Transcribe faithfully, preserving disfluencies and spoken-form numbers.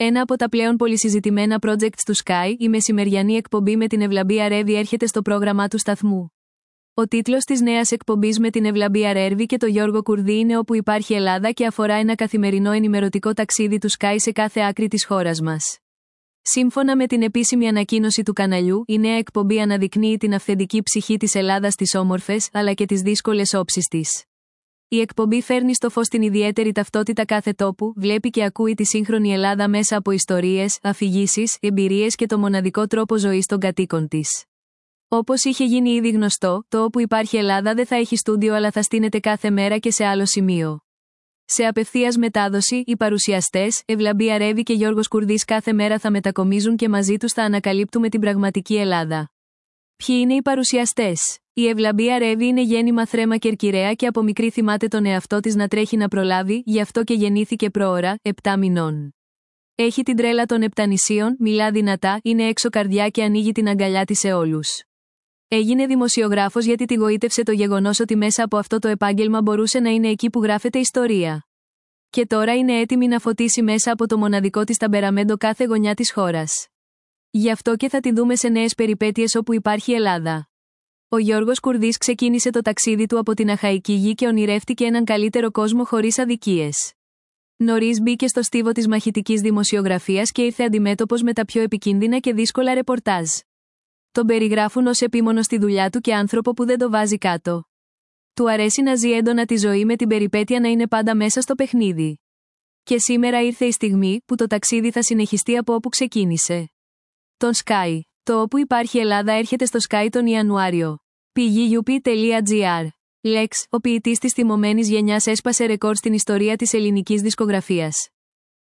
Ένα από τα πλέον πολυσυζητημένα projects του Sky, η μεσημεριανή εκπομπή με την Ευλαμπία Ρέβη έρχεται στο πρόγραμμά του σταθμού. Ο τίτλος της νέας εκπομπής με την Ευλαμπία Ρέβη και τον Γιώργο Κουρδί είναι «Όπου υπάρχει Ελλάδα» και αφορά ένα καθημερινό ενημερωτικό ταξίδι του Sky σε κάθε άκρη της χώρας μας. Σύμφωνα με την επίσημη ανακοίνωση του καναλιού, η νέα εκπομπή αναδεικνύει την αυθεντική ψυχή της Ελλάδας, τις όμορφες, αλλά και τις δύσκολες όψεις της. Η εκπομπή φέρνει στο φως την ιδιαίτερη ταυτότητα κάθε τόπου, βλέπει και ακούει τη σύγχρονη Ελλάδα μέσα από ιστορίες, αφηγήσεις, εμπειρίες και το μοναδικό τρόπο ζωής των κατοίκων της. Όπως είχε γίνει ήδη γνωστό, το «Όπου υπάρχει Ελλάδα» δεν θα έχει στούντιο αλλά θα στείνεται κάθε μέρα και σε άλλο σημείο. Σε απευθείας μετάδοση, οι παρουσιαστές, Ευλαμπία Ρέβη και Γιώργος Κουρδής κάθε μέρα θα μετακομίζουν και μαζί τους θα ανακαλύπτουμε την πραγματική Ελλάδα. Ποιοι είναι οι παρουσιαστές? Η Ευλαμπία Ρέβη είναι γέννημα Θρέμα Κερκυραία και από μικρή θυμάται τον εαυτό της να τρέχει να προλάβει, γι' αυτό και γεννήθηκε πρόωρα, επτά μηνών. Έχει την τρέλα των επτανησίων, μιλά δυνατά, είναι έξω καρδιά και ανοίγει την αγκαλιά της σε όλους. Έγινε δημοσιογράφος γιατί τη γοήτευσε το γεγονός ότι μέσα από αυτό το επάγγελμα μπορούσε να είναι εκεί που γράφεται ιστορία. Και τώρα είναι έτοιμη να φωτίσει μέσα από το μοναδικό της ταμπεραμέντο κάθε γωνιά της χώρας. Γι' αυτό και θα τη δούμε σε νέες περιπέτειες όπου υπάρχει Ελλάδα. Ο Γιώργος Κουρδής ξεκίνησε το ταξίδι του από την αχαϊκή γη και ονειρεύτηκε έναν καλύτερο κόσμο χωρίς αδικίες. Νωρίς μπήκε στο στίβο της μαχητικής δημοσιογραφίας και ήρθε αντιμέτωπος με τα πιο επικίνδυνα και δύσκολα ρεπορτάζ. Τον περιγράφουν ως επίμονο στη δουλειά του και άνθρωπο που δεν το βάζει κάτω. Του αρέσει να ζει έντονα τη ζωή με την περιπέτεια να είναι πάντα μέσα στο παιχνίδι. Και σήμερα ήρθε η στιγμή που το ταξίδι θα συνεχιστεί από όπου ξεκίνησε. Τον Sky. Το «Όπου υπάρχει Ελλάδα» έρχεται στο Sky τον Ιανουάριο. Πηγή γιου πι τελεία τζι άρ. Lex, ο ποιητής της θυμωμένης γενιάς, έσπασε ρεκόρ στην ιστορία της ελληνικής δισκογραφίας.